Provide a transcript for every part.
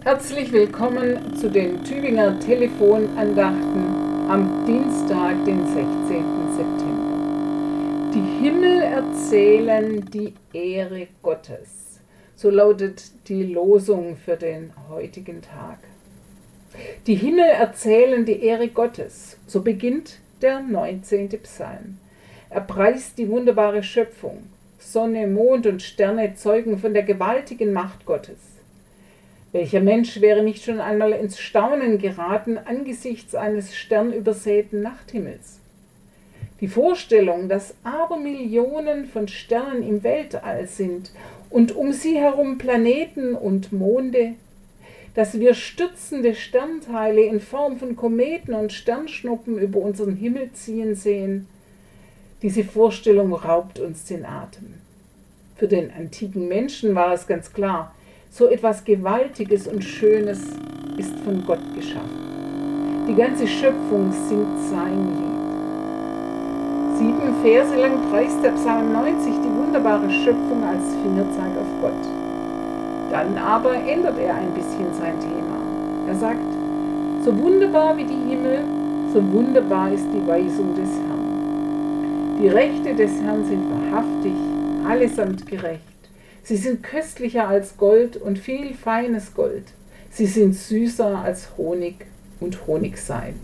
Herzlich willkommen zu den Tübinger Telefonandachten am Dienstag, den 16. September. Die Himmel erzählen die Ehre Gottes. So lautet die Losung für den heutigen Tag. Die Himmel erzählen die Ehre Gottes. So beginnt der 19. Psalm. Er preist die wunderbare Schöpfung. Sonne, Mond und Sterne zeugen von der gewaltigen Macht Gottes. Welcher Mensch wäre nicht schon einmal ins Staunen geraten angesichts eines sternübersäten Nachthimmels? Die Vorstellung, dass Abermillionen von Sternen im Weltall sind und um sie herum Planeten und Monde, dass wir stürzende Sternteile in Form von Kometen und Sternschnuppen über unseren Himmel ziehen sehen, diese Vorstellung raubt uns den Atem. Für den antiken Menschen war es ganz klar, so etwas Gewaltiges und Schönes ist von Gott geschaffen. Die ganze Schöpfung singt sein Lied. 7 Verse lang preist der Psalm 90 die wunderbare Schöpfung als Fingerzeig auf Gott. Dann aber ändert er ein bisschen sein Thema. Er sagt, so wunderbar wie die Himmel, so wunderbar ist die Weisung des Herrn. Die Rechte des Herrn sind wahrhaftig, allesamt gerecht. Sie sind köstlicher als Gold und viel feines Gold. Sie sind süßer als Honig und Honigseim.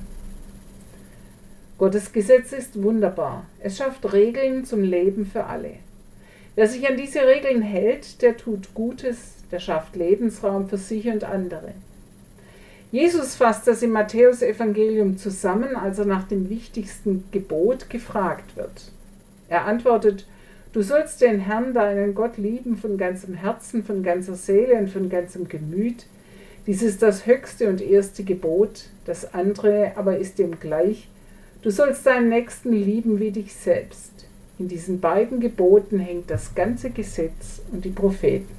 Gottes Gesetz ist wunderbar. Es schafft Regeln zum Leben für alle. Wer sich an diese Regeln hält, der tut Gutes, der schafft Lebensraum für sich und andere. Jesus fasst das im Matthäusevangelium zusammen, als er nach dem wichtigsten Gebot gefragt wird. Er antwortet, du sollst den Herrn, deinen Gott, lieben von ganzem Herzen, von ganzer Seele und von ganzem Gemüt. Dies ist das höchste und erste Gebot, das andere aber ist dem gleich. Du sollst deinen Nächsten lieben wie dich selbst. In diesen beiden Geboten hängt das ganze Gesetz und die Propheten.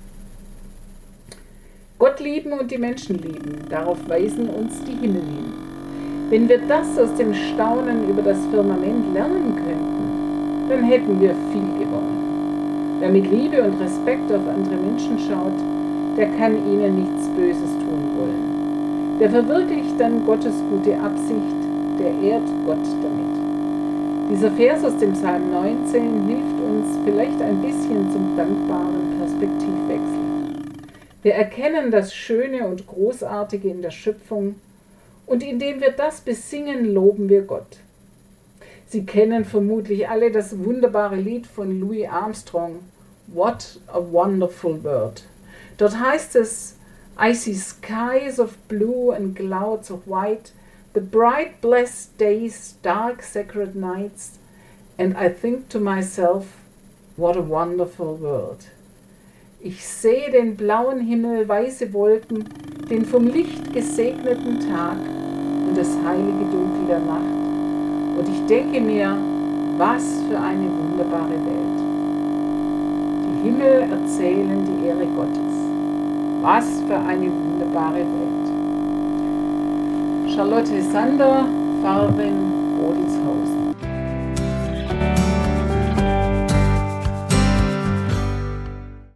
Gott lieben und die Menschen lieben, darauf weisen uns die Himmel hin. Wenn wir das aus dem Staunen über das Firmament lernen könnten, dann hätten wir viel gewonnen. Wer mit Liebe und Respekt auf andere Menschen schaut, der kann ihnen nichts Böses tun wollen. Der verwirklicht dann Gottes gute Absicht, der ehrt Gott damit. Dieser Vers aus dem Psalm 19 hilft uns vielleicht ein bisschen zum dankbaren Perspektivwechsel. Wir erkennen das Schöne und Großartige in der Schöpfung und indem wir das besingen, loben wir Gott. Sie kennen vermutlich alle das wunderbare Lied von Louis Armstrong, What a Wonderful World. Dort heißt es, I see skies of blue and clouds of white, but bright blessed days, dark sacred nights, and I think to myself, what a wonderful world. Ich sehe den blauen Himmel, weiße Wolken, den vom Licht gesegneten Tag und das heilige Dunkel der Nacht. Und ich denke mir, was für eine wunderbare Welt. Die Himmel erzählen die Ehre Gottes. Was für eine wunderbare Welt. Charlotte Sander, Pfarrerin Bodelshausen.